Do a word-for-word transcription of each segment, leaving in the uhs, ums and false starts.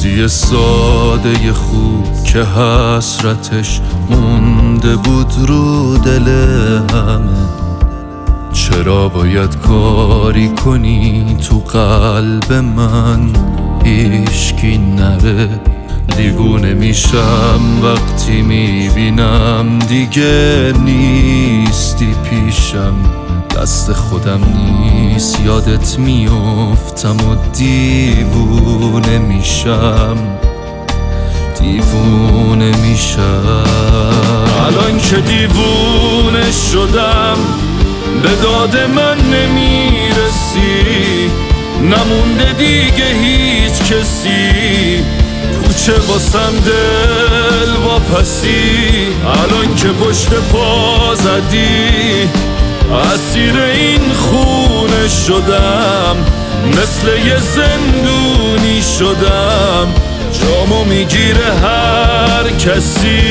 دوستی ساده خوب که حسرتش مونده بود رو دل همه. چرا باید کاری کنی تو قلب من هیچکی نره؟ دیوونه میشم وقتی میبینم دیگه نیستی پیشم. دست خودم نیست یادت میافتم و دیوونه میشم، دیوونه میشم. الان که دیوونه شدم به داد من نمیرسی، نمونده دیگه هیچ کسی کوچه واسم دل واپسی. الان که پشت پا زدی اسیر این خونه شدم، مثل یه زندونی شدم، جامو میگیره هر کسی.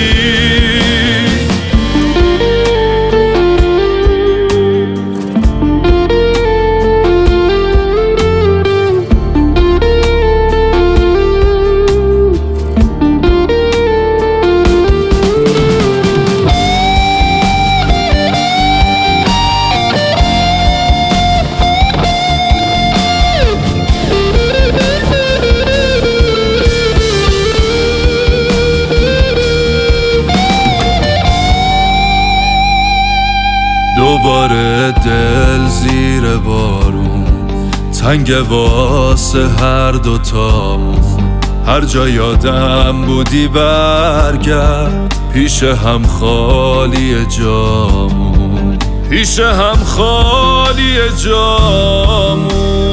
دوباره دل زیر بارون تنگ واسه هر دوتامون. هر جا یادم بودی برگرد، پیش هم خالی جامون، پیش هم خالی جامون.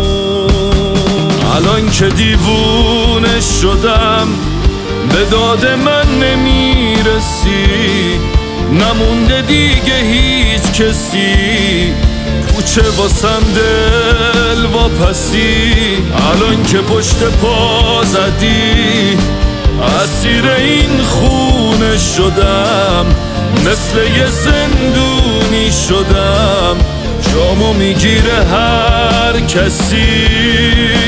الان که دیوونه شدم به داد من نمیرسی، نمونده دیگه هیچ کسی کوچه واسم دل واپسی. الان که پشت پا زدی اسیر این خونه شدم، مثل یه زندونی شدم، جامو میگیره هر کسی.